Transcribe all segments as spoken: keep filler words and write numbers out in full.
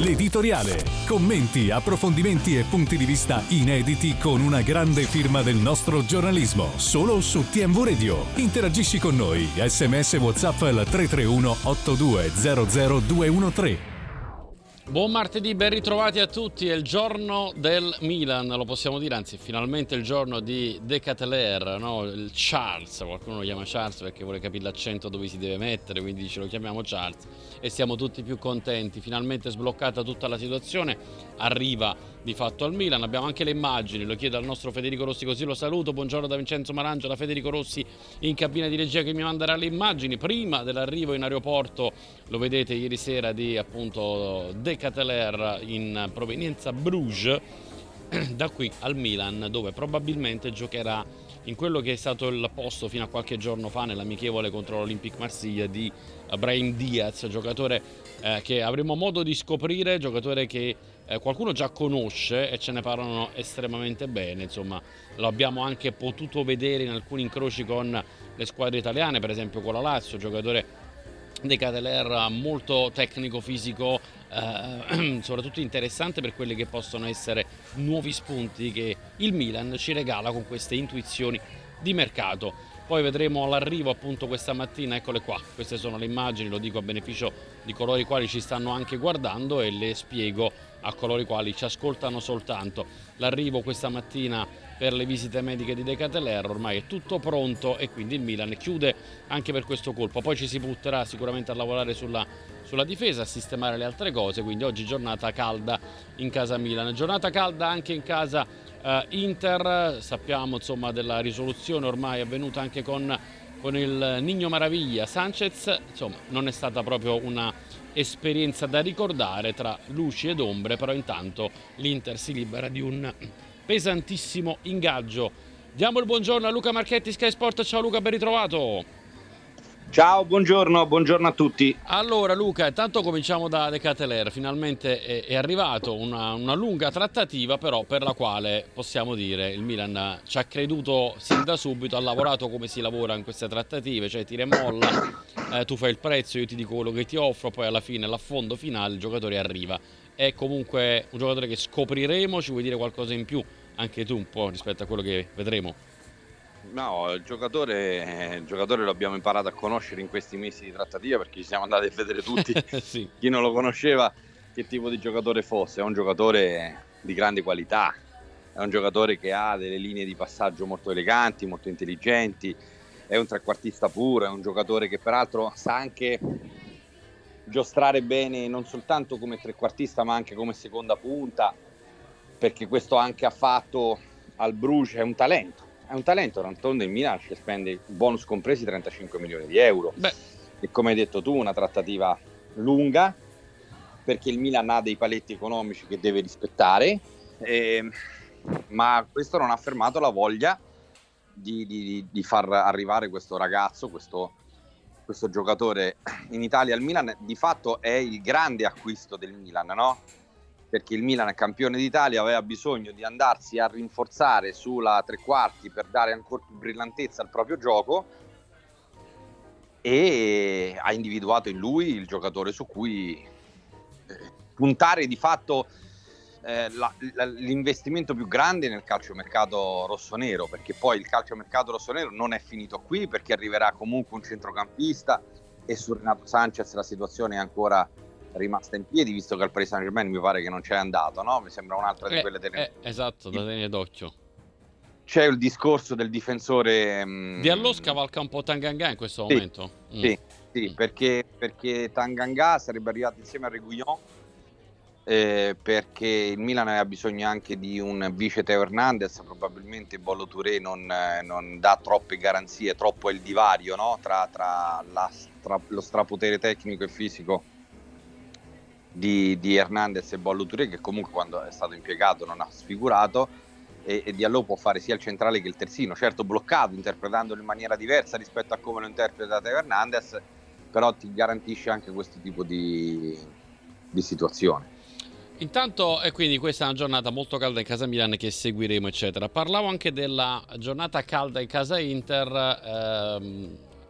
L'editoriale. Commenti, approfondimenti e punti di vista inediti con una grande firma del nostro giornalismo. Solo su T M V Radio. Interagisci con noi. S M S WhatsApp al tre tre uno otto due zero zero due uno tre. Buon martedì, ben ritrovati a tutti. È il giorno del Milan, lo possiamo dire, anzi finalmente il giorno di De Ketelaere, no? Il Charles, qualcuno lo chiama Charles perché vuole capire l'accento dove si deve mettere, quindi ce lo chiamiamo Charles e siamo tutti più contenti. Finalmente sbloccata tutta la situazione, arriva di fatto al Milan. Abbiamo anche le immagini, lo chiedo al nostro Federico Rossi, così lo saluto. Buongiorno da Vincenzo Marangio, da Federico Rossi in cabina di regia che mi manderà le immagini prima dell'arrivo in aeroporto. Lo vedete ieri sera di appunto De Ketelaere in provenienza Bruges, da qui al Milan, dove probabilmente giocherà in quello che è stato il posto fino a qualche giorno fa nell'amichevole contro l'Olympique Marsiglia di Brahim Diaz, giocatore eh, che avremo modo di scoprire, giocatore che eh, qualcuno già conosce e ce ne parlano estremamente bene. Insomma, lo abbiamo anche potuto vedere in alcuni incroci con le squadre italiane, per esempio con la Lazio, giocatore De Ketelaere molto tecnico-fisico, eh, soprattutto interessante per quelli che possono essere nuovi spunti che il Milan ci regala con queste intuizioni di mercato. Poi vedremo l'arrivo appunto questa mattina, eccole qua, queste sono le immagini, lo dico a beneficio di coloro i quali ci stanno anche guardando e le spiego a coloro i quali ci ascoltano soltanto. L'arrivo questa mattina per le visite mediche di De Ketelaere, ormai è tutto pronto e quindi il Milan chiude anche per questo colpo. Poi ci si butterà sicuramente a lavorare sulla, sulla difesa, a sistemare le altre cose, quindi oggi giornata calda in casa Milan, giornata calda anche in casa uh, Inter. Sappiamo insomma della risoluzione ormai avvenuta anche con, con il Niño Maraviglia Sanchez, insomma non è stata proprio una esperienza da ricordare tra luci ed ombre, però intanto l'Inter si libera di un pesantissimo ingaggio. Diamo il buongiorno a Luca Marchetti, Sky Sport. Ciao Luca, ben ritrovato. Ciao, buongiorno, buongiorno a tutti. Allora Luca, intanto cominciamo da De Ketelaere. Finalmente è, è arrivato una, una lunga trattativa, però per la quale possiamo dire il Milan ci ha creduto sin da subito, ha lavorato come si lavora in queste trattative, cioè tira e molla, eh, tu fai il prezzo, io ti dico quello che ti offro, poi alla fine, l'affondo finale, il giocatore arriva. È comunque un giocatore che scopriremo, ci vuoi dire qualcosa in più anche tu un po' rispetto a quello che vedremo? No, il giocatore, il giocatore lo abbiamo imparato a conoscere in questi mesi di trattativa, perché ci siamo andati a vedere tutti. Sì. Chi non lo conosceva che tipo di giocatore fosse. È un giocatore di grande qualità, è un giocatore che ha delle linee di passaggio molto eleganti, molto intelligenti, è un trequartista puro, è un giocatore che peraltro sa anche giostrare bene non soltanto come trequartista ma anche come seconda punta, perché questo anche ha fatto al Bruges. È un talento, è un talento, d'altronde il Milan ci spende, bonus compresi, trentacinque milioni di euro. Beh. E come hai detto tu, una trattativa lunga, perché il Milan ha dei paletti economici che deve rispettare, eh, ma questo non ha fermato la voglia di, di, di far arrivare questo ragazzo, questo questo giocatore in Italia. Il Milan di fatto è il grande acquisto del Milan, no? Perché il Milan è campione d'Italia, aveva bisogno di andarsi a rinforzare sulla tre quarti per dare ancora più brillantezza al proprio gioco e ha individuato in lui il giocatore su cui eh, puntare di fatto eh, la, la, l'investimento più grande nel calciomercato rossonero, perché poi il calciomercato rossonero non è finito qui, perché arriverà comunque un centrocampista e su Renato Sanchez la situazione è ancora rimasta in piedi, visto che al Paris Saint-Germain mi pare che non c'è andato, no? Mi sembra un'altra eh, di quelle delle... eh, esatto, da tenere d'occhio. C'è il discorso del difensore mh... Diallo scavalca un po' Tanganga in questo sì, momento. Mm. Sì, sì, mm. perché, perché Tanganga sarebbe arrivato insieme a Reguilon, eh, perché il Milan aveva bisogno anche di un vice Teo Hernandez. Probabilmente Bollo Touré non, eh, non dà troppe garanzie, troppo è il divario, no? tra, tra, la, tra lo strapotere tecnico e fisico di, di Hernandez e Bollo Touré, che comunque quando è stato impiegato non ha sfigurato, e, e Diallo può fare sia il centrale che il terzino, certo bloccato, interpretandolo in maniera diversa rispetto a come lo interpreta Teo Hernandez, però ti garantisce anche questo tipo di, di situazione. Intanto, e quindi questa è una giornata molto calda in casa Milan che seguiremo, eccetera. Parlavo anche della giornata calda in casa Inter. Ehm,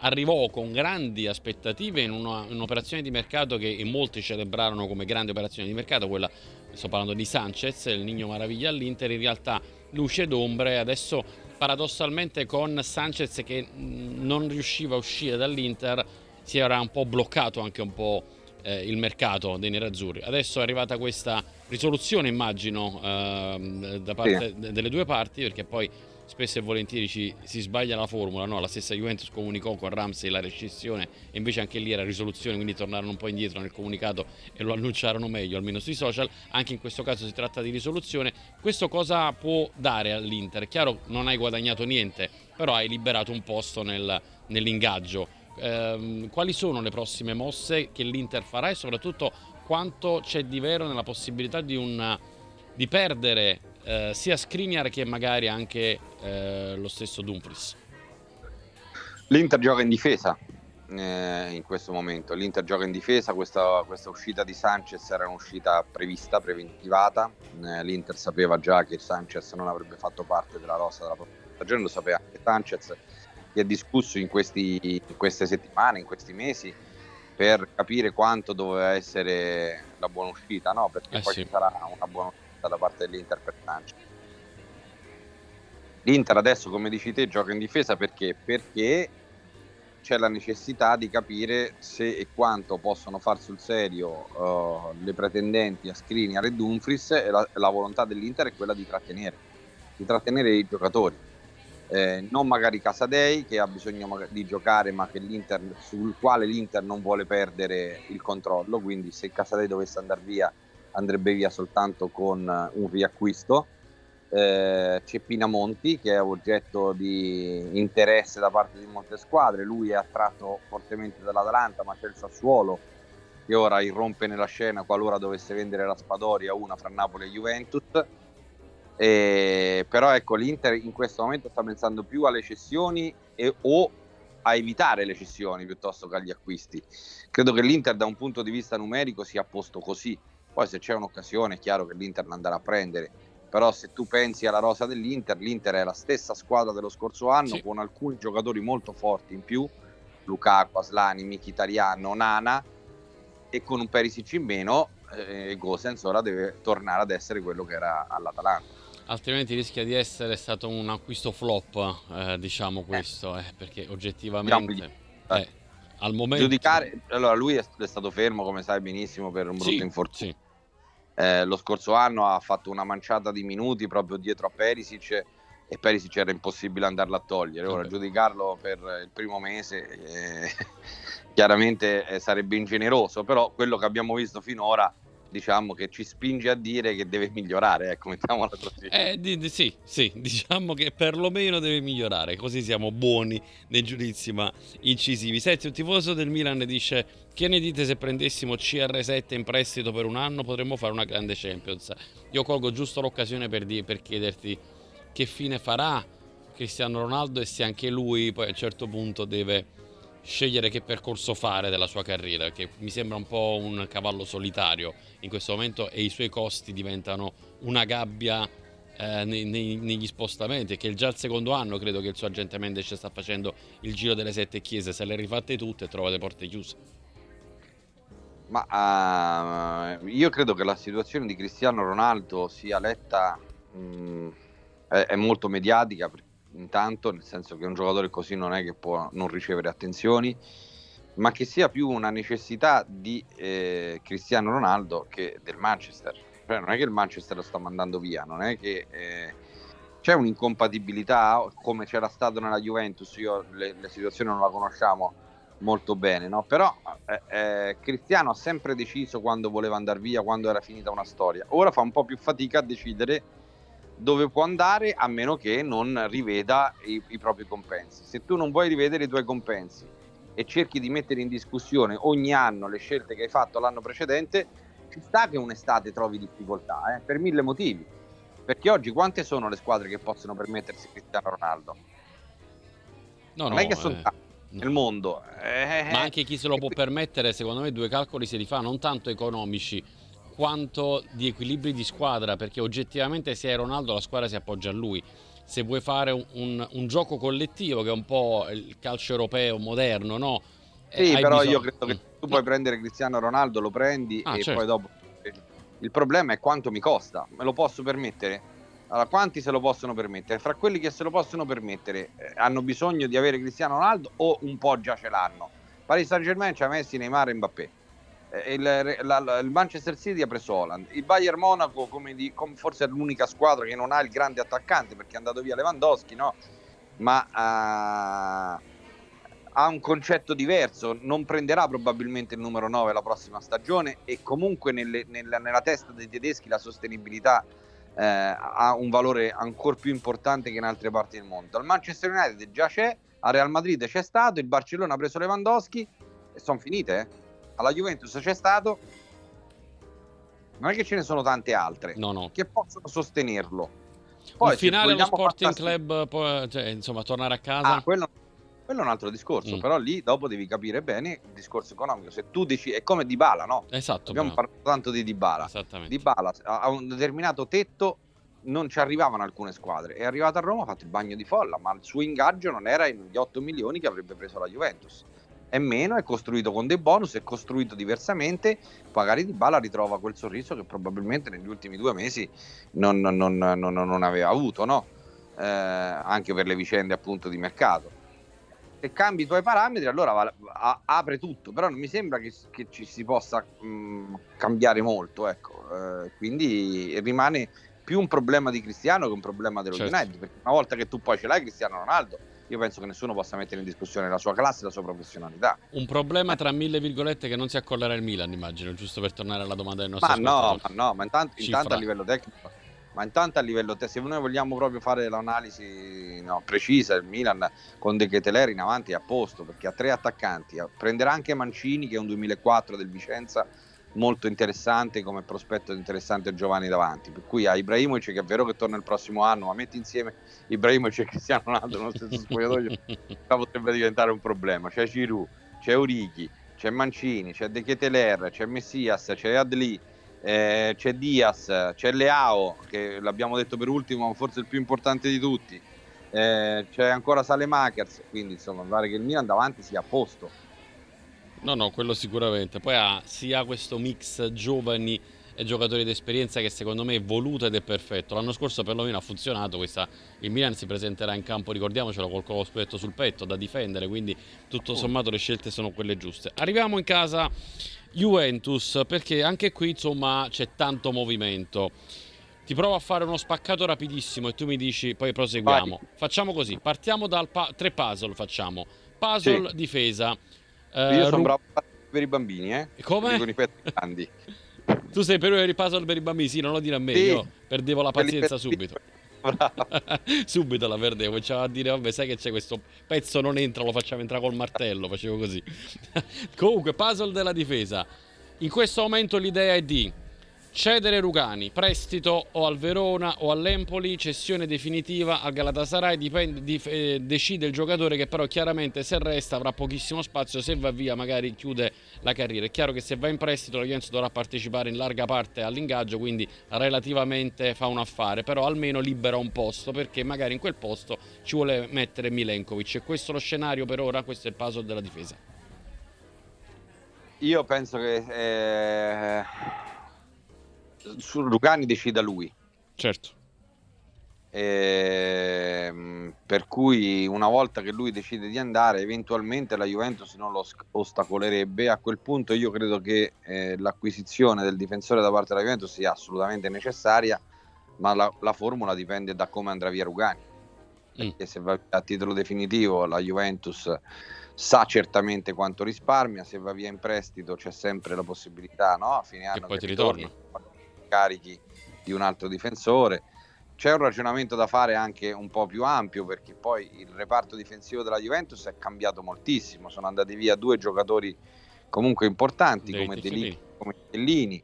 arrivò con grandi aspettative in, una, in un'operazione di mercato che in molti celebrarono come grande operazione di mercato, quella, sto parlando di Sanchez, il Niño Maraviglia all'Inter. In realtà luce ed ombre. Adesso paradossalmente con Sanchez che non riusciva a uscire dall'Inter si era un po' bloccato anche un po' eh, il mercato dei nerazzurri. Adesso è arrivata questa risoluzione, immagino, eh, da parte sì. delle due parti, perché poi spesso e volentieri ci, si sbaglia la formula, no? La stessa Juventus comunicò con Ramsey la rescissione e invece anche lì era risoluzione, quindi tornarono un po' indietro nel comunicato e lo annunciarono meglio, almeno sui social. Anche in questo caso si tratta di risoluzione. Questo cosa può dare all'Inter? Chiaro, non hai guadagnato niente, però hai liberato un posto nel, nell'ingaggio. Eh, quali sono le prossime mosse che l'Inter farà e soprattutto quanto c'è di vero nella possibilità di, un, di perdere Eh, sia Skriniar che magari anche eh, lo stesso Dumfries? L'Inter gioca in difesa eh, in questo momento. L'Inter gioca in difesa. Questa, questa uscita di Sanchez era un'uscita prevista, preventivata. Eh, L'Inter sapeva già che Sanchez non avrebbe fatto parte della rosa della prossima stagione, lo sapeva anche Sanchez, che è discusso in, questi, in queste settimane, in questi mesi, per capire quanto doveva essere la buona uscita, no? Perché eh poi sì. ci sarà una buona uscita da parte dell'Inter per Sanchez. L'Inter adesso, come dici te, gioca in difesa perché? Perché c'è la necessità di capire se e quanto possono far sul serio uh, le pretendenti a Skriniar e Dumfries, e la, la volontà dell'Inter è quella di trattenere di trattenere i giocatori, eh, non magari Casadei che ha bisogno di giocare, ma che l'Inter, sul quale l'Inter non vuole perdere il controllo, quindi se Casadei dovesse andare via andrebbe via soltanto con un riacquisto. Eh, c'è Pinamonti che è oggetto di interesse da parte di molte squadre, lui è attratto fortemente dall'Atalanta, ma c'è il Sassuolo che ora irrompe nella scena qualora dovesse vendere la Spadori una fra Napoli e Juventus. Eh, però ecco, l'Inter in questo momento sta pensando più alle cessioni e, o a evitare le cessioni piuttosto che agli acquisti. Credo che l'Inter da un punto di vista numerico sia a posto così. Poi se c'è un'occasione è chiaro che l'Inter la andrà a prendere, però se tu pensi alla rosa dell'Inter, l'Inter è la stessa squadra dello scorso anno, sì, con alcuni giocatori molto forti in più, Lukaku, Aslani, Mkhitaryan, Onana, e con un Perisic in meno, eh, Gosens ora deve tornare ad essere quello che era all'Atalanta. Altrimenti rischia di essere stato un acquisto flop, eh, diciamo questo, eh, perché oggettivamente... Eh. Al momento... Giudicare, allora lui è, è stato fermo, come sai benissimo, per un brutto sì, infortunio. Sì. Eh, lo scorso anno ha fatto una manciata di minuti proprio dietro a Perisic e Perisic era impossibile andarlo a togliere. Ora, okay, giudicarlo per il primo mese eh, chiaramente eh, sarebbe ingeneroso, però quello che abbiamo visto finora, diciamo che ci spinge a dire che deve migliorare, ecco, mettiamola così. Eh, di, di, sì, sì, diciamo che perlomeno deve migliorare, così siamo buoni nei giudizi ma incisivi. Senti, un tifoso del Milan dice: che ne dite se prendessimo C R sette in prestito per un anno? Potremmo fare una grande Champions. Io colgo giusto l'occasione per, di, per chiederti che fine farà Cristiano Ronaldo e se anche lui poi a un certo punto deve scegliere che percorso fare della sua carriera, che mi sembra un po' un cavallo solitario in questo momento e i suoi costi diventano una gabbia eh, nei, nei, negli spostamenti, che già il secondo anno credo che il suo agente Mendes sta facendo il giro delle sette chiese, se le rifatte tutte trova le porte chiuse. Ma uh, io credo che la situazione di Cristiano Ronaldo sia letta, mh, è, è molto mediatica, intanto, nel senso che un giocatore così non è che può non ricevere attenzioni, ma che sia più una necessità di eh, Cristiano Ronaldo che del Manchester. Cioè, non è che il Manchester lo sta mandando via, non è che eh, c'è un'incompatibilità come c'era stato nella Juventus. Io le, le situazioni non la conosciamo molto bene, no? Però eh, eh, Cristiano ha sempre deciso quando voleva andare via, quando era finita una storia. Ora fa un po' più fatica a decidere dove può andare, a meno che non riveda i, i propri compensi. Se tu non vuoi rivedere i tuoi compensi e cerchi di mettere in discussione ogni anno le scelte che hai fatto l'anno precedente, ci sta che un'estate trovi difficoltà, eh, per mille motivi. Perché oggi quante sono le squadre che possono permettersi Cristiano Ronaldo? No, non no, è che sono eh, tanti nel mondo. Eh, ma anche chi se lo può permettere, secondo me due calcoli si rifà, non tanto economici quanto di equilibri di squadra, perché oggettivamente se è Ronaldo la squadra si appoggia a lui. se vuoi fare un, un, un gioco collettivo, che è un po' il calcio europeo moderno, no? Sì, però bisogno... io credo che tu puoi no. prendere Cristiano Ronaldo, lo prendi ah, e certo. poi dopo... Il problema è quanto mi costa, me lo posso permettere? Allora, quanti se lo possono permettere? Fra quelli che se lo possono permettere eh, hanno bisogno di avere Cristiano Ronaldo o un po' già ce l'hanno? Paris Saint-Germain ci ha Messi, Neymar e Mbappé. Eh, il, la, la, il Manchester City ha preso Haaland. Il Bayern Monaco, come, di, come forse è l'unica squadra che non ha il grande attaccante perché è andato via Lewandowski, no? Ma uh, ha un concetto diverso, non prenderà probabilmente il numero nove la prossima stagione e comunque nelle, nella, nella testa dei tedeschi la sostenibilità eh, ha un valore ancora più importante che in altre parti del mondo. Al Manchester United già c'è, al Real Madrid c'è stato, il Barcellona ha preso Lewandowski e sono finite, eh? Alla Juventus c'è stato, non è che ce ne sono tante altre no, no. che possono sostenerlo. Poi, il finale allo Sporting Club, poi, cioè, insomma, tornare a casa. Ah, quello Quello è un altro discorso, mm. però lì dopo devi capire bene il discorso economico. Se tu decidi, è come Dybala, no? Esatto. Abbiamo parlato tanto di Dybala. Esattamente. Dybala a un determinato tetto non ci arrivavano alcune squadre. È arrivato a Roma, ha fatto il bagno di folla, ma il suo ingaggio non era gli otto milioni che avrebbe preso la Juventus. È meno, è costruito con dei bonus, è costruito diversamente. Magari Dybala ritrova quel sorriso che probabilmente negli ultimi due mesi non, non, non, non, non aveva avuto, no? Eh, anche per le vicende appunto di mercato. Se cambi i tuoi parametri allora va, a, apre tutto, però non mi sembra che, che ci si possa mh, cambiare molto, ecco. Eh, quindi rimane più un problema di Cristiano che un problema dello certo. United, perché una volta che tu poi ce l'hai Cristiano Ronaldo, io penso che nessuno possa mettere in discussione la sua classe e la sua professionalità. Un problema tra mille virgolette che non si accollerà il Milan, immagino, giusto per tornare alla domanda del nostro ma no, ma no, ma intanto, intanto a livello tecnico ma intanto a livello te- se noi vogliamo proprio fare l'analisi no, precisa, il Milan con De Ketelaere in avanti è a posto perché ha tre attaccanti, prenderà anche Mancini che è un duemilaquattro del Vicenza molto interessante come prospetto interessante Giovanni davanti, per cui ha Ibrahimovic che è vero che torna il prossimo anno, ma metti insieme Ibrahimovic e Cristiano Ronaldo nello stesso spogliatoio potrebbe diventare un problema. C'è Giroud, c'è Origi, c'è Mancini, c'è De Ketelaere, c'è Messias, c'è Adli, Eh, c'è Diaz, c'è Leao che l'abbiamo detto per ultimo, forse il più importante di tutti, eh, c'è ancora Saelemaekers, quindi insomma mi pare che il Milan davanti sia a posto. No no, quello sicuramente. Poi ha sia questo mix giovani e giocatori d'esperienza che secondo me è voluto ed è perfetto. L'anno scorso perlomeno ha funzionato. Questa, il Milan si presenterà in campo, ricordiamocelo, col collo scudetto sul petto da difendere, quindi tutto sommato le scelte sono quelle giuste. Arriviamo in casa Juventus, perché anche qui insomma c'è tanto movimento. Ti provo a fare uno spaccato rapidissimo e tu mi dici, poi proseguiamo. Vai. Facciamo così, partiamo dal pa- tre puzzle facciamo. Puzzle sì. Difesa. Eh, Io sono Ru- bravo per i bambini, eh? Come? Con i pezzi grandi. Tu sei per i puzzle per i bambini? Sì, non lo dire a me, sì. Io perdevo la pazienza subito. Subito la perdevo, cominciavo a dire vabbè sai che c'è questo pezzo non entra, lo facciamo entrare col martello, facevo così. Comunque puzzle della difesa, in questo momento l'idea è di cedere Rugani, prestito o al Verona o all'Empoli, cessione definitiva al Galatasaray, dipende, di, eh, decide il giocatore che però chiaramente se resta avrà pochissimo spazio, se va via magari chiude la carriera. È chiaro che se va in prestito la Juventus dovrà partecipare in larga parte all'ingaggio, quindi relativamente fa un affare, però almeno libera un posto perché magari in quel posto ci vuole mettere Milenkovic. E questo è lo scenario per ora, questo è il puzzle della difesa. Io penso che... Eh... su Rugani decida lui, certo, e, per cui una volta che lui decide di andare eventualmente la Juventus non lo ostacolerebbe. A quel punto io credo che eh, l'acquisizione del difensore da parte della Juventus sia assolutamente necessaria, ma la, la formula dipende da come andrà via Rugani, perché mm. se va a titolo definitivo la Juventus sa certamente quanto risparmia, se va via in prestito c'è sempre la possibilità, no? A fine anno che poi che ti ritorna carichi di un altro difensore. C'è un ragionamento da fare anche un po' più ampio, perché poi il reparto difensivo della Juventus è cambiato moltissimo, sono andati via due giocatori comunque importanti come Delic, come Stellini,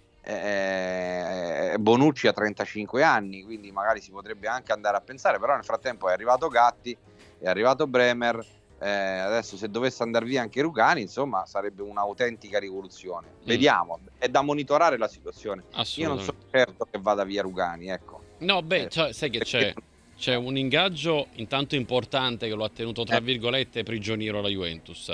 eh, Bonucci ha trentacinque anni, quindi magari si potrebbe anche andare a pensare, però nel frattempo è arrivato Gatti, è arrivato Bremer, eh, adesso se dovesse andare via anche Rugani, insomma sarebbe un'autentica rivoluzione. Mm. Vediamo, è da monitorare la situazione. Io non sono certo che vada via Rugani, ecco. No, beh, eh, cioè, sai che c'è c'è un ingaggio intanto importante che lo ha tenuto tra virgolette prigioniero la Juventus.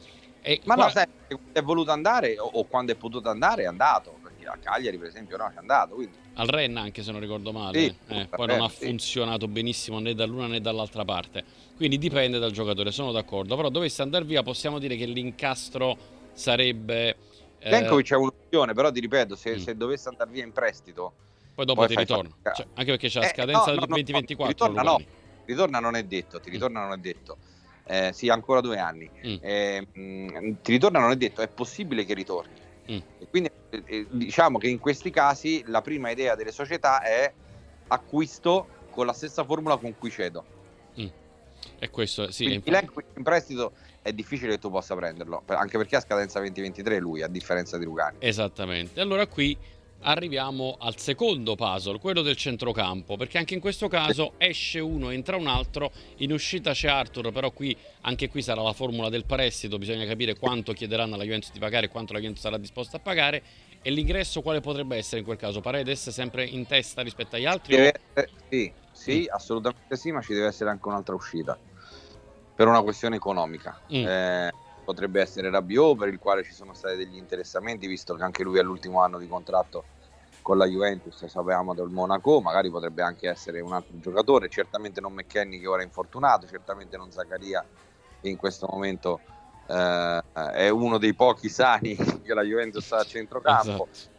E ma qua... no, sai, è voluto andare o, o quando è potuto andare è andato, perché a Cagliari per esempio no, c'è andato. Quindi... Al Rennes anche se non ricordo male, sì, eh, poi non ha sì. funzionato benissimo né dall'una né dall'altra parte, quindi dipende dal giocatore, sono d'accordo, però dovesse andare via possiamo dire che l'incastro sarebbe... Plenkovic eh... è un'opzione, però ti ripeto, se, mm. se dovesse andare via in prestito... Poi dopo poi ti ritorna, cioè, anche perché c'è la scadenza eh, no, del no, venti ventiquattro. No, ritorna, no, ritorna non è detto, ti ritorna mm. non è detto. Eh, sì, ancora due anni. Mm. Eh, mh, ti ritorna non è detto, è possibile che ritorni. Mm. E quindi eh, diciamo che in questi casi la prima idea delle società è acquisto con la stessa formula con cui cedo. Mm. E questo sì. Quindi infatti... in prestito è difficile che tu possa prenderlo, anche perché ha scadenza venti ventitré lui, a differenza di Rugani. Esattamente. Allora qui arriviamo al secondo puzzle, quello del centrocampo, perché anche in questo caso esce uno, entra un altro, in uscita c'è Arthur, però qui anche qui sarà la formula del prestito, bisogna capire quanto chiederanno alla Juventus di pagare e quanto la Juventus sarà disposta a pagare. E l'ingresso quale potrebbe essere in quel caso? Paredes sempre in testa rispetto agli altri? Deve essere, sì, sì, mm. assolutamente sì, ma ci deve essere anche un'altra uscita per una questione economica. Mm. Eh, potrebbe essere Rabiot, per il quale ci sono stati degli interessamenti, visto che anche lui è all'ultimo anno di contratto con la Juventus, sapevamo del Monaco, magari potrebbe anche essere un altro giocatore, certamente non McKennie che ora è infortunato, certamente non Zaccaria che in questo momento eh, è uno dei pochi sani che la Juventus ha a centrocampo. Esatto.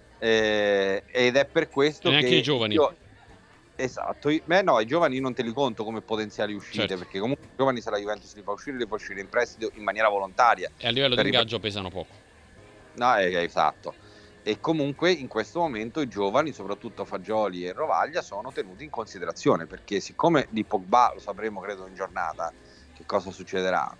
eh, ed è per questo e che anche i giovani io, esatto, beh no, i giovani non te li conto come potenziali uscite, certo. perché comunque i giovani, se la Juventus li fa uscire, li fa uscire in prestito in maniera volontaria e a livello di ingaggio rip- pesano poco. No, è, è esatto. E comunque in questo momento i giovani, soprattutto Fagioli e Rovaglia, sono tenuti in considerazione, perché siccome di Pogba lo sapremo credo in giornata che cosa succederà,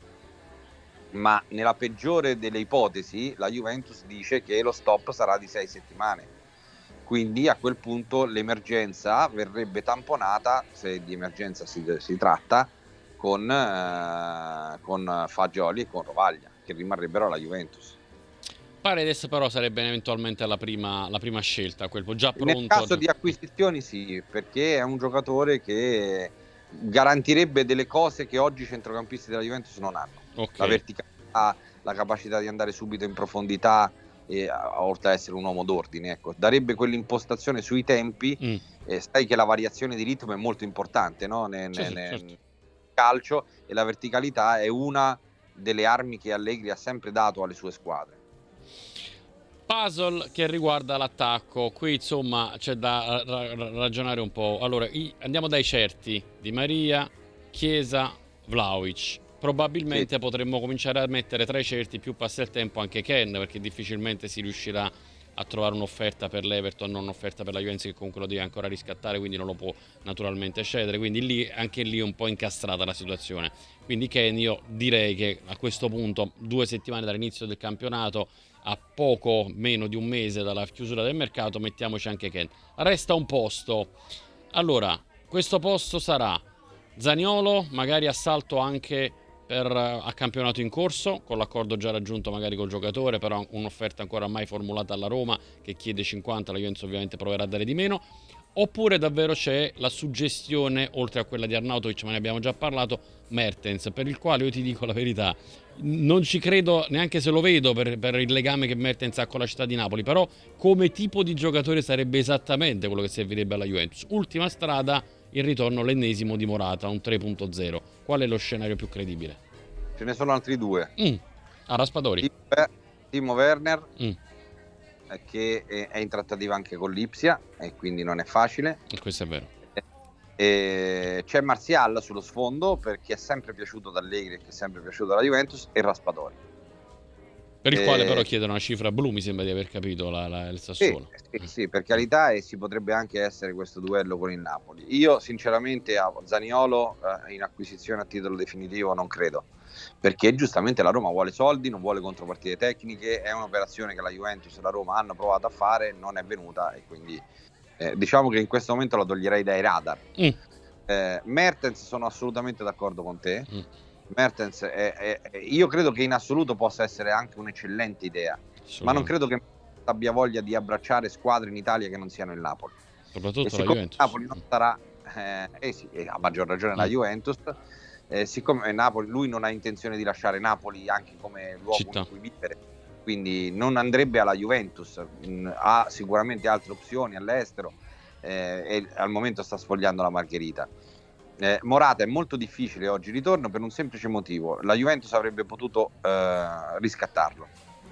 ma nella peggiore delle ipotesi la Juventus dice che lo stop sarà di sei settimane, quindi a quel punto l'emergenza verrebbe tamponata, se di emergenza si, si tratta, con, eh, con Fagioli e con Rovaglia, che rimarrebbero alla Juventus. Paredes però sarebbe eventualmente la prima, la prima scelta, quel già pronto. Nel caso di acquisizioni sì, perché è un giocatore che garantirebbe delle cose che oggi i centrocampisti della Juventus non hanno. Okay. La verticalità, la capacità di andare subito in profondità, e, oltre ad essere un uomo d'ordine, ecco, darebbe quell'impostazione sui tempi. Mm. E sai che la variazione di ritmo è molto importante, no? nel, certo, nel certo. calcio, e la verticalità è una delle armi che Allegri ha sempre dato alle sue squadre. Puzzle che riguarda l'attacco, qui insomma c'è da ra- ra- ragionare un po'. Allora i- andiamo dai certi: Di Maria, Chiesa, Vlahovic. Probabilmente sì. potremmo cominciare a mettere tra i certi, più passa il tempo, anche Ken, perché difficilmente si riuscirà a trovare un'offerta per l'Everton, non un'offerta per la Juventus, che comunque lo deve ancora riscattare, quindi non lo può naturalmente cedere, quindi lì anche lì è un po' incastrata la situazione. Quindi Ken, io direi che a questo punto, due settimane dall'inizio del campionato, a poco meno di un mese dalla chiusura del mercato, mettiamoci anche Ken. Resta un posto. Allora, questo posto sarà Zaniolo, magari a salto anche per a campionato in corso, con l'accordo già raggiunto magari col giocatore, però un'offerta ancora mai formulata alla Roma che chiede cinquanta, la Juventus ovviamente proverà a dare di meno. Oppure davvero c'è la suggestione, oltre a quella di Arnautovic, ma ne abbiamo già parlato, Mertens, per il quale io ti dico la verità, non ci credo neanche se lo vedo per, per il legame che Mertens ha con la città di Napoli, però come tipo di giocatore sarebbe esattamente quello che servirebbe alla Juventus. Ultima strada, il ritorno, l'ennesimo di Morata, un tre punto zero. Qual è lo scenario più credibile? Ce ne sono altri due. Mm. Ah, Raspadori. Timo Werner, mm. che è in trattativa anche con l'Ipsia e quindi non è facile. E questo è vero. E c'è Martial sullo sfondo, perché è sempre piaciuto da Allegri e che è sempre piaciuto dalla Juventus, e Raspadori, per il e... quale però chiedono una cifra blu, mi sembra di aver capito, la, la, il Sassuolo. Sì, sì, sì, per carità, e si potrebbe anche essere questo duello con il Napoli. Io sinceramente a Zaniolo eh, in acquisizione a titolo definitivo non credo, perché giustamente la Roma vuole soldi, non vuole contropartite tecniche, è un'operazione che la Juventus e la Roma hanno provato a fare, non è venuta, e quindi eh, diciamo che in questo momento la toglierei dai radar. mm. eh, Mertens, sono assolutamente d'accordo con te. mm. Mertens è, è, è, io credo che in assoluto possa essere anche un'eccellente idea, ma non credo che abbia voglia di abbracciare squadre in Italia che non siano il Napoli, soprattutto e la Juventus. Napoli non sarà eh, eh sì, a maggior ragione la Mm. Juventus, eh, siccome Napoli, lui non ha intenzione di lasciare Napoli anche come luogo Città. in cui vivere, quindi non andrebbe alla Juventus, mh, ha sicuramente altre opzioni all'estero, eh, e al momento sta sfogliando la Margherita. Eh, Morata è molto difficile oggi il ritorno per un semplice motivo: la Juventus avrebbe potuto eh, riscattarlo,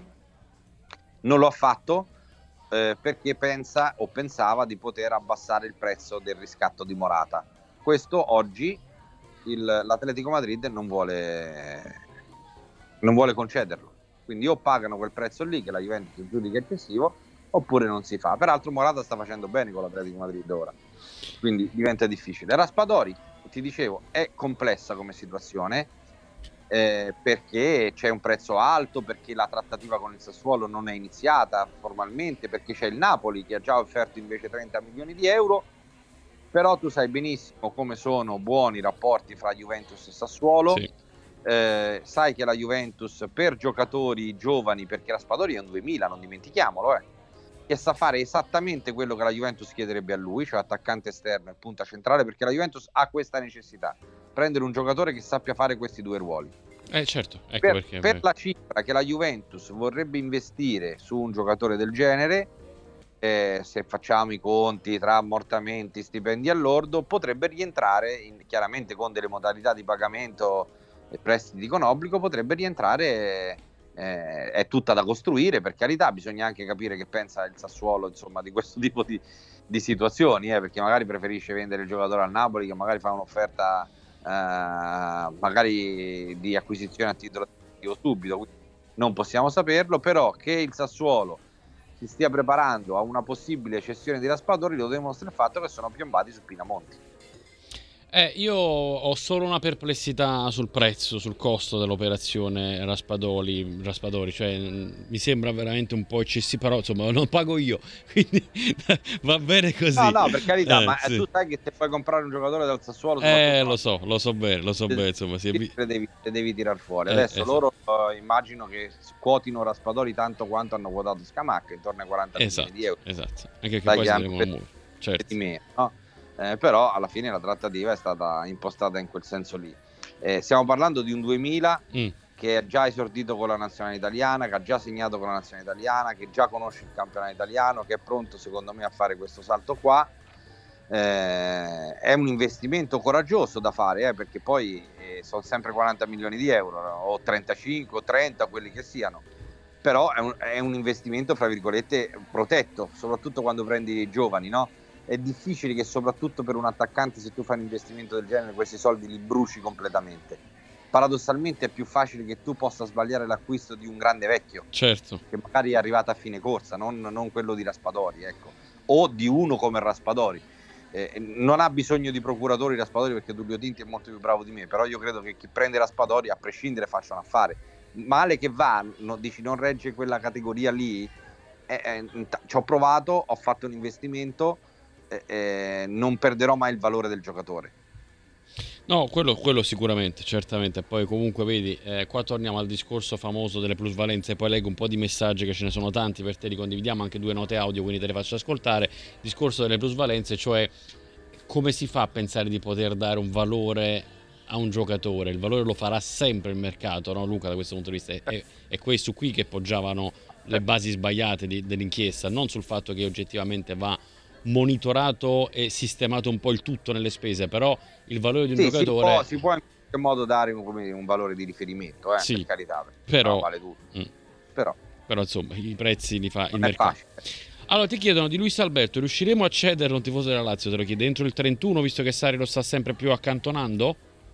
non lo ha fatto, eh, perché pensa o pensava di poter abbassare il prezzo del riscatto di Morata. Questo oggi il, l'Atletico Madrid non vuole non vuole concederlo, quindi o pagano quel prezzo lì che la Juventus giudica eccessivo, oppure non si fa. Peraltro Morata sta facendo bene con l'Atletico Madrid ora, quindi diventa difficile. Raspadori, ti dicevo, è complessa come situazione, eh, perché c'è un prezzo alto, perché la trattativa con il Sassuolo non è iniziata formalmente, perché c'è il Napoli che ha già offerto invece trenta milioni di euro. Però tu sai benissimo come sono buoni i rapporti fra Juventus e Sassuolo. Sì. Eh, sai che la Juventus per giocatori giovani, perché Raspadori è un duemila, non dimentichiamolo, eh, che sa fare esattamente quello che la Juventus chiederebbe a lui, cioè attaccante esterno e punta centrale, perché la Juventus ha questa necessità: prendere un giocatore che sappia fare questi due ruoli. Eh certo, ecco per, perché per la cifra che la Juventus vorrebbe investire su un giocatore del genere, eh, se facciamo i conti tra ammortamenti, stipendi all'ordo, potrebbe rientrare in, chiaramente con delle modalità di pagamento e prestiti con obbligo, potrebbe rientrare, eh, è tutta da costruire, per carità. Bisogna anche capire che pensa il Sassuolo, insomma, di questo tipo di, di situazioni, eh, perché magari preferisce vendere il giocatore al Napoli, che magari fa un'offerta eh, magari di acquisizione a titolo subito, quindi non possiamo saperlo. Però che il Sassuolo si stia preparando a una possibile cessione di Raspadori lo dimostra il fatto che sono piombati su Pinamonti. Eh, io ho solo una perplessità sul prezzo, sul costo dell'operazione Raspadori, Raspadori, cioè mi sembra veramente un po' eccessivo, però insomma non pago io, quindi va bene così. No, no, per carità, eh, ma sì. tu sai che se puoi comprare un giocatore dal Sassuolo, Eh, lo so, lo so bene, lo so bene, insomma, si è... te devi, te devi tirar fuori. Eh, Adesso esatto. loro uh, immagino che quotino Raspadori tanto quanto hanno quotato Scamacca, intorno ai quaranta esatto, milioni di euro. esatto, anche che Sai poi che si hanno devono per- muovere, certo. di meno, no? Eh, però alla fine la trattativa è stata impostata in quel senso lì. Eh, stiamo parlando di un duemila Mm. che è già esordito con la nazionale italiana, che ha già segnato con la nazionale italiana, che già conosce il campionato italiano, che è pronto secondo me a fare questo salto qua. Eh, è un investimento coraggioso da fare, eh, perché poi eh, sono sempre quaranta milioni di euro, no? O trentacinque o trenta, quelli che siano. Però è un, è un investimento fra virgolette protetto, soprattutto quando prendi i giovani, no? È difficile che soprattutto per un attaccante, se tu fai un investimento del genere, questi soldi li bruci completamente. Paradossalmente è più facile che tu possa sbagliare l'acquisto di un grande vecchio, Certo. che magari è arrivato a fine corsa, non, non quello di Raspadori, ecco, o di uno come Raspadori. Eh, non ha bisogno di procuratori Raspadori, perché Tullio Tinti è molto più bravo di me, però io credo che chi prende Raspadori a prescindere faccia un affare. Male che va, no, dici non regge quella categoria lì, eh, eh, ci ho provato, ho fatto un investimento, eh, eh, non perderò mai il valore del giocatore. No, quello, quello sicuramente, certamente. Poi comunque vedi, eh, qua torniamo al discorso famoso delle plusvalenze. Poi leggo un po' di messaggi, che ce ne sono tanti, per te li condividiamo, anche due note audio, quindi te le faccio ascoltare. Il discorso delle plusvalenze, cioè come si fa a pensare di poter dare un valore a un giocatore? Il valore lo farà sempre il mercato, no Luca, da questo punto di vista? È, è questo qui che poggiavano le basi sbagliate di, dell'inchiesta, non sul fatto che oggettivamente va monitorato e sistemato un po' il tutto nelle spese, però il valore di un sì, giocatore si può, si può in qualche modo dare un, come, un valore di riferimento, eh, sì, per carità, però, no, vale tutto. Mm. però però insomma i prezzi li fa il non mercato. è facile. Allora ti chiedono di Luis Alberto: riusciremo a cederlo un tifoso della Lazio, te lo chiede, entro il trentuno, visto che Sarri lo sta sempre più accantonando?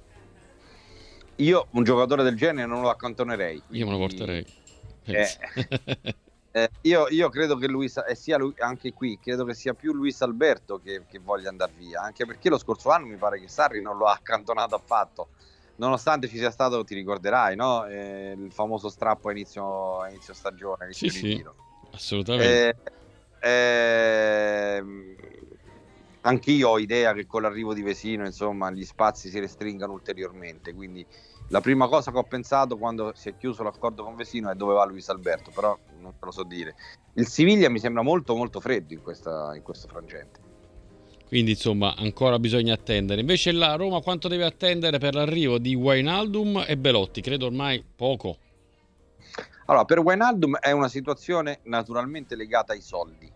Io un giocatore del genere non lo accantonerei, quindi... Io me lo porterei. Eh, eh, io, io credo che Luis, eh, sia lui, anche qui credo che sia più Luis Alberto che, che voglia andare via, anche perché lo scorso anno mi pare che Sarri non lo ha accantonato affatto, nonostante ci sia stato, ti ricorderai, no? Eh, il famoso strappo a inizio, a inizio stagione, inizio sì, ritiro. sì, assolutamente. Eh, eh, anch'io ho idea che con l'arrivo di Vesino, insomma, gli spazi si restringano ulteriormente, quindi la prima cosa che ho pensato quando si è chiuso l'accordo con Vesino è dove va Luis Alberto, però non te lo so dire. Il Siviglia mi sembra molto molto freddo in, questa, in questo frangente. quindi insomma ancora bisogna attendere. Invece la Roma quanto deve attendere per l'arrivo di Wijnaldum e Belotti? Credo ormai poco. Allora, per Wijnaldum è una situazione naturalmente legata ai soldi.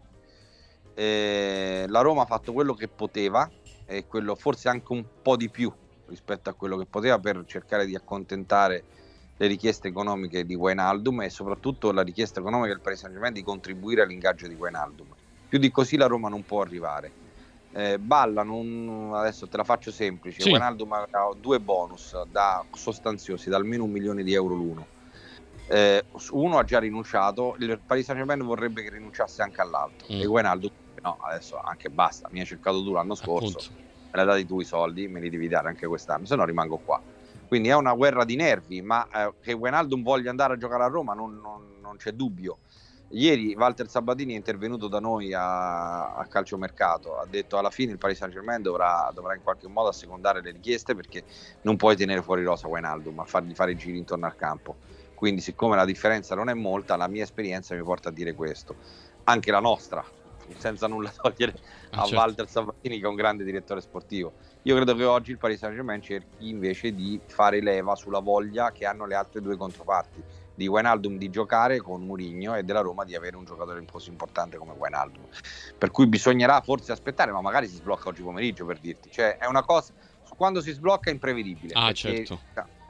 Eh, la Roma ha fatto quello che poteva e quello forse anche un po' di più rispetto a quello che poteva per cercare di accontentare le richieste economiche di Wijnaldum e soprattutto la richiesta economica del Paris Saint-Germain di contribuire all'ingaggio di Wijnaldum. Più di così la Roma non può arrivare. Eh, ballano un, adesso te la faccio semplice, sì. Wijnaldum ha due bonus da sostanziosi, da almeno un milione di euro l'uno. Eh, uno ha già rinunciato, il Paris Saint-Germain vorrebbe che rinunciasse anche all'altro mm. e Wijnaldum no, adesso anche basta, mi hai cercato tu l'anno scorso, appunto. Me l'hai dati tu i soldi, me li devi dare anche quest'anno, se no rimango qua. Quindi è una guerra di nervi, ma eh, che Wijnaldum voglia andare a giocare a Roma non, non, non c'è dubbio. Ieri Walter Sabatini è intervenuto da noi a, a calciomercato, ha detto alla fine il Paris Saint-Germain dovrà, dovrà in qualche modo assecondare le richieste perché non puoi tenere fuori rosa Wijnaldum a fargli fare i giri intorno al campo. Quindi siccome la differenza non è molta, la mia esperienza mi porta a dire questo. Anche la nostra, senza nulla togliere a ah, certo. Walter Sabatini che è un grande direttore sportivo. Io credo che oggi il Paris Saint-Germain cerchi invece di fare leva sulla voglia che hanno le altre due controparti, di Wijnaldum di giocare con Mourinho e della Roma di avere un giocatore così importante come Wijnaldum. Per cui bisognerà forse aspettare, ma magari si sblocca oggi pomeriggio, per dirti. Cioè è una cosa, quando si sblocca è imprevedibile. Ah, perché, certo.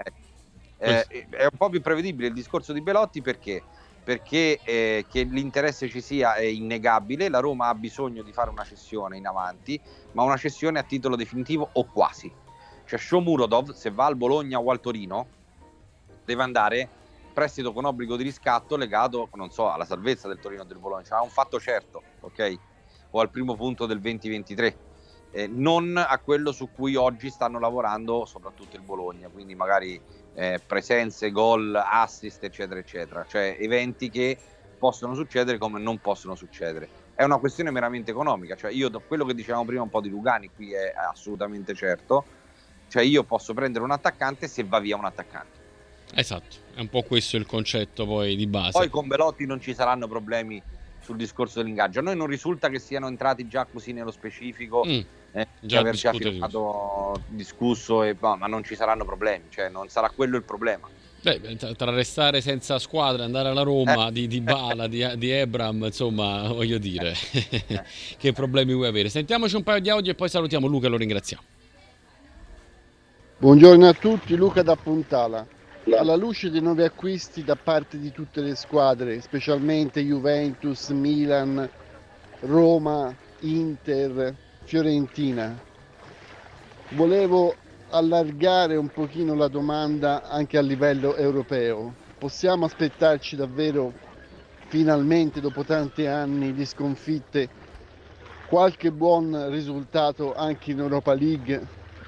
Eh, eh, è un po' più prevedibile il discorso di Belotti perché perché eh, che l'interesse ci sia è innegabile. La Roma ha bisogno di fare una cessione in avanti, ma una cessione a titolo definitivo o quasi. Cioè Shomurodov, se va al Bologna o al Torino, deve andare prestito con obbligo di riscatto legato, non so, alla salvezza del Torino o del Bologna, cioè a un fatto certo, ok? O al primo punto del venti ventitré, eh, non a quello su cui oggi stanno lavorando soprattutto il Bologna, quindi magari eh, presenze, gol, assist, eccetera, eccetera, cioè eventi che possono succedere come non possono succedere. È una questione meramente economica, cioè io, quello che dicevamo prima un po' di Lugani, qui è assolutamente certo, cioè io posso prendere un attaccante se va via un attaccante. Esatto, è un po' questo il concetto poi di base. Poi con Belotti non ci saranno problemi sul discorso dell'ingaggio. A noi non risulta che siano entrati già così nello specifico, mm, eh, già aver già firmato, discusso, e, ma non ci saranno problemi, cioè non sarà quello il problema. Beh, tra restare senza squadra e andare alla Roma eh. di Dybala, di, di Ebram, insomma, voglio dire, eh. che problemi vuoi avere? Sentiamoci un paio di audio e poi salutiamo Luca e lo ringraziamo. Buongiorno a tutti, Luca da Puntala. Alla luce dei nuovi acquisti da parte di tutte le squadre, specialmente Juventus, Milan, Roma, Inter, Fiorentina, volevo allargare un pochino la domanda anche a livello europeo. Possiamo aspettarci davvero finalmente, dopo tanti anni di sconfitte, qualche buon risultato anche in Europa League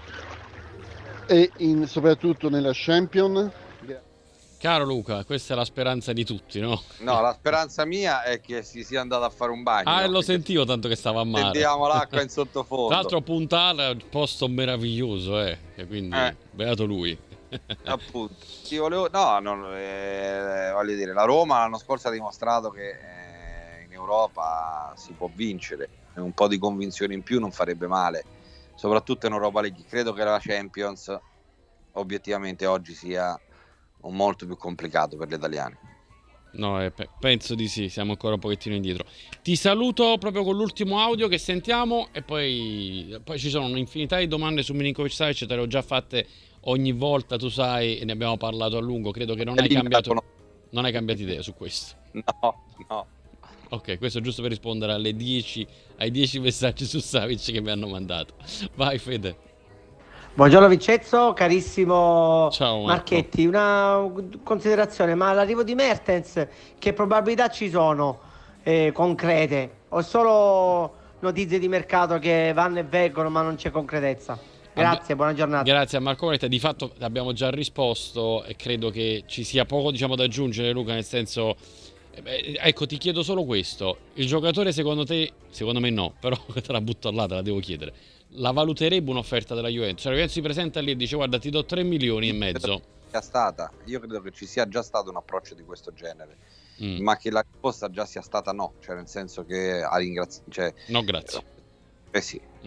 e in, soprattutto nella Champions? Caro Luca, questa è la speranza di tutti, no? No, la speranza mia è che si sia andato a fare un bagno. Ah, e lo sentivo tanto che stava a mare. Sentiamo l'acqua in sottofondo. Tra l'altro Puntala è un posto meraviglioso, eh. E quindi eh. beato lui. Appunto. Sì, volevo... No, non, eh, voglio dire, la Roma l'anno scorso ha dimostrato che eh, in Europa si può vincere. Un po' di convinzione in più non farebbe male, soprattutto in Europa League. Credo che la Champions obiettivamente oggi sia un molto più complicato per gli italiani. No, eh, penso di sì, siamo ancora un pochettino indietro. Ti saluto proprio con l'ultimo audio che sentiamo e poi, poi ci sono un'infinità di domande su Milinkovic-Savic, te le ho già fatte ogni volta, tu sai, e ne abbiamo parlato a lungo. Credo che non hai cambiato, non hai cambiato idea su questo. No, no. Ok, questo è giusto per rispondere alle dieci, ai dieci messaggi su Savic che mi hanno mandato. Vai Fede. Buongiorno Vincenzo, carissimo Ciao, Marchetti, una considerazione, ma l'arrivo di Mertens che probabilità ci sono eh, concrete o solo notizie di mercato che vanno e vengono ma non c'è concretezza? Grazie, buona giornata. Grazie a Marco Moretta, di fatto abbiamo già risposto e credo che ci sia poco diciamo da aggiungere Luca, nel senso eh, ecco ti chiedo solo questo, il giocatore secondo te, secondo me no, però te la butto là, te la devo chiedere. La valuterebbe un'offerta della Juventus? La Juventus si presenta lì e dice guarda ti do tre milioni e mezzo. Sia stata. Io credo che ci sia già stato un approccio di questo genere, mm. ma che la risposta già sia stata no, cioè nel senso che a ringraziare, cioè, no grazie. Eh sì, mm.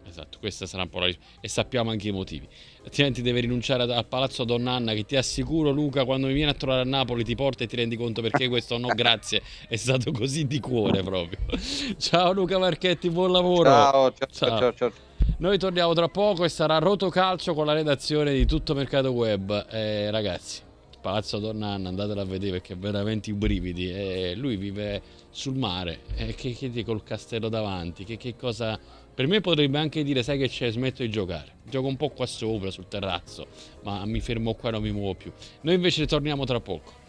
Esatto, questa sarà un po' la risposta e sappiamo anche i motivi. Altrimenti deve rinunciare al Palazzo Donn'Anna, che ti assicuro, Luca, quando mi viene a trovare a Napoli ti porta e ti rendi conto perché questo no grazie è stato così di cuore proprio. Ciao Luca Marchetti, buon lavoro. Ciao, ciao, ciao, ciao, ciao. Noi torniamo tra poco e sarà Rotocalcio con la redazione di Tutto Mercato Web. Eh, ragazzi, Palazzo Donn'Anna, andatelo a vedere perché è veramente i brividi. Eh, lui vive sul mare, eh, che, che col castello davanti, che, che cosa... Per me potrebbe anche dire, sai che c'è, smetto di giocare, gioco un po' qua sopra sul terrazzo, ma mi fermo qua e non mi muovo più. Noi invece torniamo tra poco.